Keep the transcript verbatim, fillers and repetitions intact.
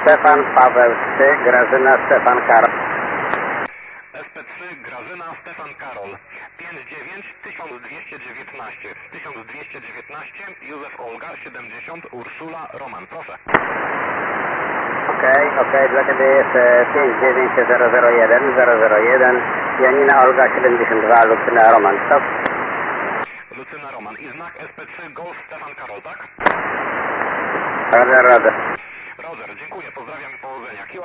Stefan, Paweł trzy, Grażyna, Stefan, Karol. S P trzy, Grażyna, Stefan, Karol. pięć dziewięć tysiąc dwieście dziewiętnaście. tysiąc dwieście dziewiętnaście, Józef, Olga, siedemdziesiąt, Urszula, Roman. Proszę. Okej, okay, okej, okay. Dla Ciebie jest pięć dziewięć zero zero jeden zero zero jeden, Janina, Olga, siedemdziesiąt dwa, Lucyna, Roman. Stop. Lucyna, Roman. I znak S P trzy, Golf, Stefan, Karol, tak? Roger, Roger. Roger, dziękuję, pozdrawiam i powodzenia.